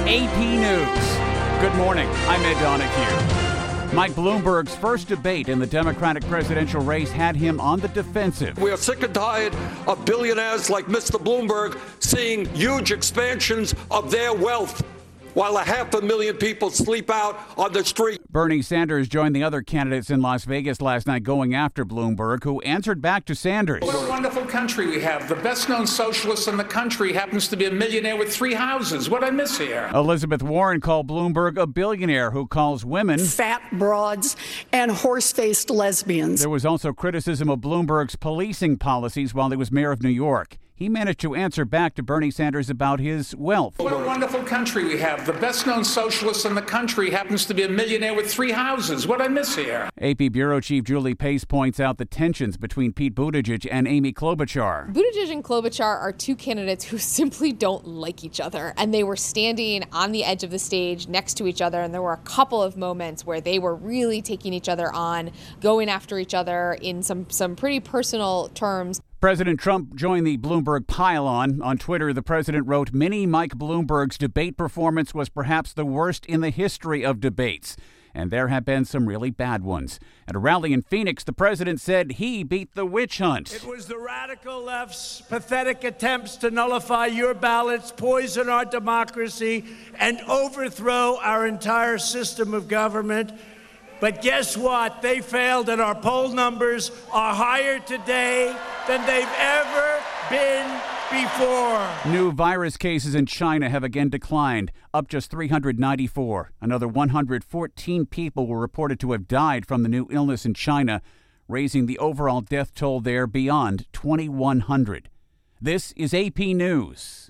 AP News. Good morning. I'm Ed Donahue. Mike Bloomberg's first debate in the Democratic presidential race had him on the defensive. We are sick and tired of billionaires like Mr. Bloomberg seeing huge expansions of their wealth while 500,000 people sleep out on the street. Bernie Sanders joined the other candidates in Las Vegas last night going after Bloomberg, who answered back to Sanders. What a wonderful country we have. The best-known socialist in the country happens to be a millionaire with 3 houses. What I miss here? Elizabeth Warren called Bloomberg a billionaire who calls women fat broads and horse-faced lesbians. There was also criticism of Bloomberg's policing policies while he was mayor of New York. He managed to answer back to Bernie Sanders about his wealth. What a wonderful country we have. The best-known socialist in the country happens to be a millionaire with 3 houses. What I miss here? AP Bureau Chief Julie Pace points out the tensions between Pete Buttigieg and Amy Klobuchar. Buttigieg and Klobuchar are 2 candidates who simply don't like each other, and they were standing on the edge of the stage next to each other, and there were a couple of moments where they were really taking each other on, going after each other in some pretty personal terms. President Trump joined the Bloomberg pile-on. On Twitter, the president wrote, "Mini Mike Bloomberg's debate performance was perhaps the worst in the history of debates. And there have been some really bad ones." At a rally in Phoenix, the president said he beat the witch hunt. It was the radical left's pathetic attempts to nullify your ballots, poison our democracy, and overthrow our entire system of government. But guess what? They failed, and our poll numbers are higher today than they've ever been before. New virus cases in China have again declined, up just 394. Another 114 people were reported to have died from the new illness in China, raising the overall death toll there beyond 2,100. This is AP News.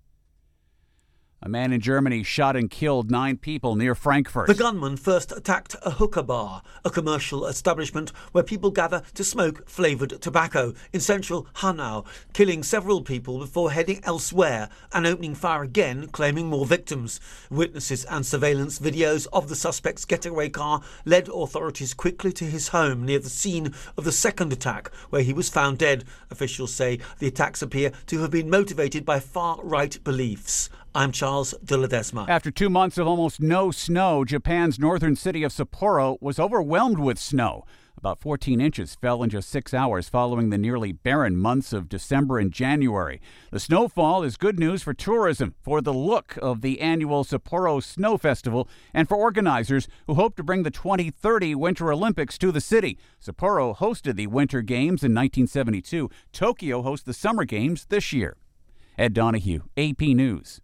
A man in Germany shot and killed 9 people near Frankfurt. The gunman first attacked a hookah bar, a commercial establishment where people gather to smoke flavoured tobacco in central Hanau, killing several people before heading elsewhere and opening fire again, claiming more victims. Witnesses and surveillance videos of the suspect's getaway car led authorities quickly to his home near the scene of the second attack, where he was found dead. Officials say the attacks appear to have been motivated by far-right beliefs. I'm Charles de Ledesma. After 2 months of almost no snow, Japan's northern city of Sapporo was overwhelmed with snow. About 14 inches fell in just 6 hours following the nearly barren months of December and January. The snowfall is good news for tourism, for the look of the annual Sapporo Snow Festival, and for organizers who hope to bring the 2030 Winter Olympics to the city. Sapporo hosted the Winter Games in 1972. Tokyo hosts the Summer Games this year. Ed Donahue, AP News.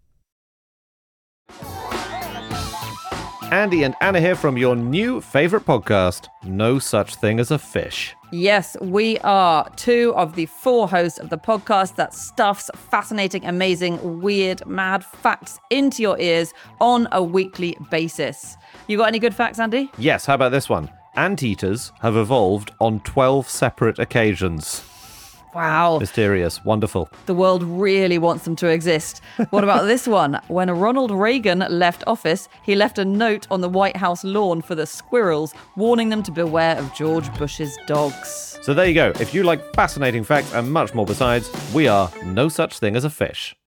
Andy and Anna here from your new favourite podcast, No Such Thing as a Fish. Yes, we are 2 of the 4 hosts of the podcast that stuffs fascinating, amazing, weird, mad facts into your ears on a weekly basis. You got any good facts, Andy? Yes, how about this one? Anteaters have evolved on 12 separate occasions. Wow. Mysterious. Wonderful. The world really wants them to exist. What about this one? When Ronald Reagan left office, he left a note on the White House lawn for the squirrels, warning them to beware of George Bush's dogs. So there you go. If you like fascinating facts and much more besides, we are No Such Thing as a Fish.